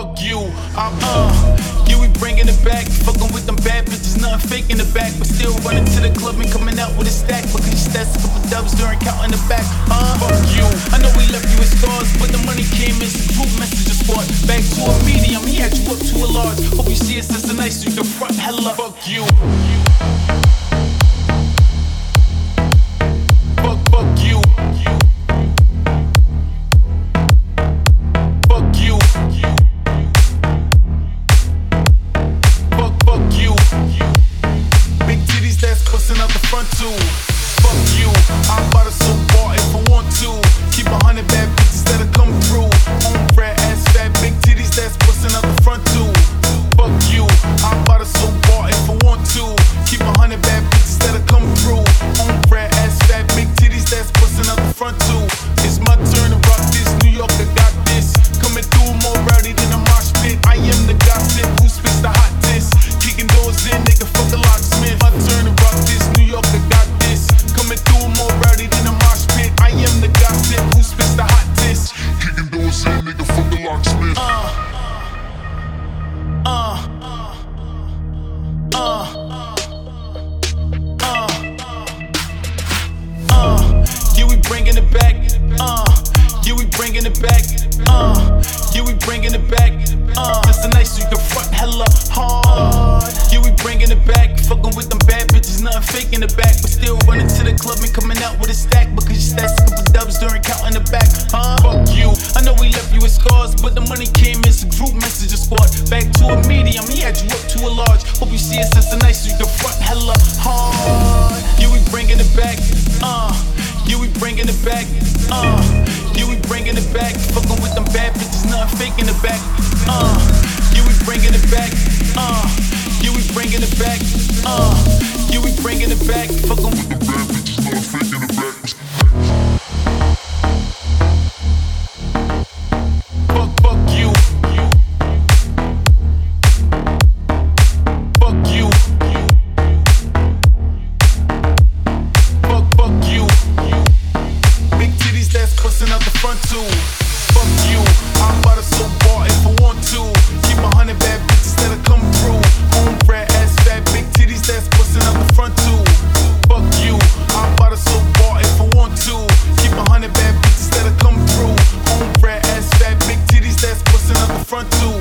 Fuck you, yeah, we bringing it back. Fucking with them bad bitches, nothing fake in the back. But still running to the club and coming out with a stack. Because you stats a couple dubs during counting the back. Fuck you, I know we left you with scars, but the money came in, some group messages brought back to a medium. He had you up to a large. Hope you see us as a nice so you can front hella. Fuck you. Fuck you. Fuck you. Fuck you. Big titties that's busting out the front too. Fuck you. I'm about to so bar if I want to. Keep 100 bad bitches that'll come through. On red ass fat big titties that's busting out the front too. Fuck you. I'm about to so bar if I want to. Keep 100 bad bitches that'll come through. On red ass fat big titties that's busting out the front too. It's my turn to rock this. New York, I got this. Coming through more rowdy than a mosh pit. I am the gossip who spits the hot diss. Kicking doors in, nigga, fuck the locksmith. My turn to rock this. New York, I got this. Coming through more rowdy than a mosh pit. I am the gossip who spits the hot diss. Kicking doors in, nigga, fuck the locksmith. Yeah, we bringing it back. Yeah, we bringing it back. Yeah, we bringing it back. That's a nice so you can front hella hard. Yeah, we bringing it back. Fucking with them bad bitches, nothing fake in the back. But still running to the club and coming out with a stack. Because you stats a couple dubs during counting the back. Fuck you. I know we left you with scars, but the money came in, so group messages squad back to a medium. He had you up to a large. Hope you see us as a nice so you can front hella hard. Yeah, we bringing it back. Yeah, we bringing it back. Yeah, we bringing it back. Fucking with them bad bitches, nothing fake in the back. Yeah, we bringing it back. Yeah, we bringing it back. Yeah, we bringing it back. Fucking with them bad bitches, nothing fake in the back. Fuck you. Fuck you. Fuck you. Big titties that's busting out the front too. Fuck you. I'm about to so bar if I want to. Keep 100 bad bitches that'll come through. On red ass fat big titties that's busting out the front too. Fuck you. I'm about to so bar if I want to. Keep 100 bad bitches that'll come through. On red ass fat big titties that's busting out the front too.